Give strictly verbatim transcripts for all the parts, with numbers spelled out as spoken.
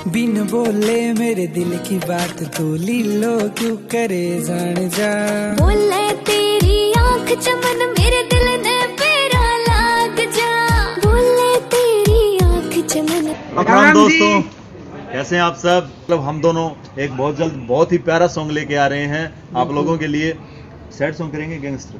बिन बोले मेरे दिल की बात तू लीलो क्यों करे जान जा। बोले तेरी आंख चमन मेरे दिल ने पेरा लाग जा। बोले तेरी आंख चमन। राम दोस्तों, कैसे हैं आप सब। मतलब हम दोनों एक बहुत जल्द बहुत ही प्यारा सॉन्ग लेके आ रहे हैं आप लोगों के लिए। सैड सॉन्ग करेंगे गैंगस्टर,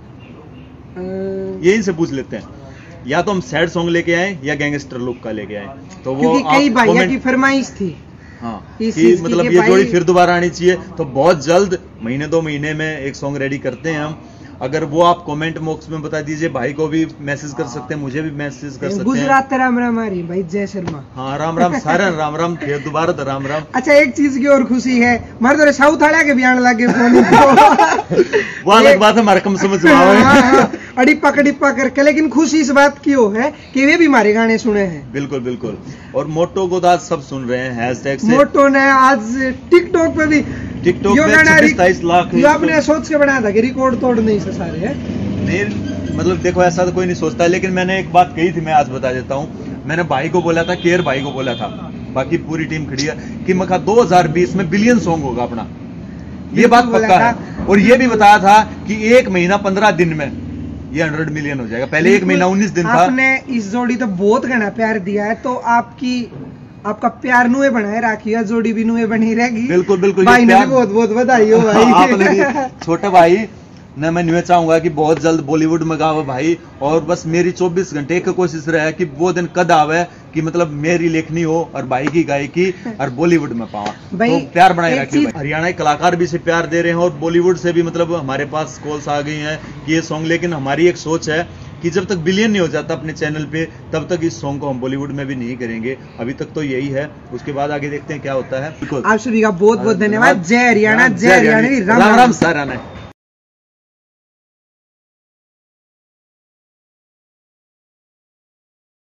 ये इनसे पूछ लेते हैं, या तो हम सैड सॉन्ग लेके आए या गैंगस्टर लुक का लेके आए। तो वो कई भाइयों की फरमाइश थी हाँ कि मतलब ये जोड़ी फिर दोबारा आनी चाहिए। तो बहुत जल्द महीने दो महीने में एक सॉन्ग रेडी करते हैं हम। अगर वो आप कमेंट बॉक्स में बता दीजिए, भाई को भी मैसेज कर सकते हैं, मुझे भी मैसेज कर सकते हैं। गुजरात राम राम आ रही भाई जय शर्मा। हाँ राम राम, सारे राम राम, फिर दोबारा तो राम राम। अच्छा एक चीज की और खुशी है, मारे तो साउथ वाला के बयान लगे फोन वो अलग बात है, हमारे कम समझ में आवे अड़िप्पा कड़िप्पा करके। लेकिन खुशी इस बात की हो है कि वे भी हमारे गाने सुने हैं। बिल्कुल बिल्कुल। और मोटो को तो आज सब सुन रहे हैं हैशटैग से। मोटो ने आज टिकटॉक पे भी टिकटॉक पे छत्तीस लाख जो आपने सोच के बनाया था कि रिकॉर्ड तोड़ नहीं से सारे है। नहीं मतलब देखो ऐसा तो कोई नहीं सोचता, लेकिन मैंने एक बात कही थी, मैं आज बता देता हूँ। मैंने भाई को बोला था, केयर भाई को बोला था, बाकी पूरी टीम खड़ी है कि मखा दो हज़ार बीस में बिलियन सॉन्ग होगा अपना, ये बात पक्का है। और ये भी बताया था कि एक महीना पंद्रह दिन में ये हंड्रेड मिलियन हो जाएगा। पहले एक महीना उन्नीस दिन था। आपने इस जोड़ी तो बहुत घना प्यार दिया है, तो आपकी आपका प्यार नुए बनाए राखिएगा, जोड़ी भी नुए बनी रहेगी। बिल्कुल बिल्कुल। भाई ने भी बहुत बहुत बधाई हो भाई। आपने भी छोटे भाई न, मैं न्यू चाहूंगा कि बहुत जल्द बॉलीवुड में गाओ भाई। और बस मेरी चौबीस घंटे की कोशिश रहे कि वो दिन कद आवे कि मतलब मेरी लेखनी हो और भाई की गायकी और बॉलीवुड में पावा। तो प्यार बनाए रखिए। हरियाणा के कलाकार भी इसे प्यार दे रहे हैं और बॉलीवुड से भी मतलब हमारे पास कॉल्स आ गई हैं कि ये सॉन्ग। लेकिन हमारी एक सोच है कि जब तक बिलियन नहीं हो जाता अपने चैनल पे, तब तक इस सॉन्ग को हम बॉलीवुड में भी नहीं करेंगे। अभी तक तो यही है, उसके बाद आगे देखते हैं क्या होता है। आप सभी का बहुत बहुत धन्यवाद। जय हरियाणा, जय हरियाणा, राम राम सारा।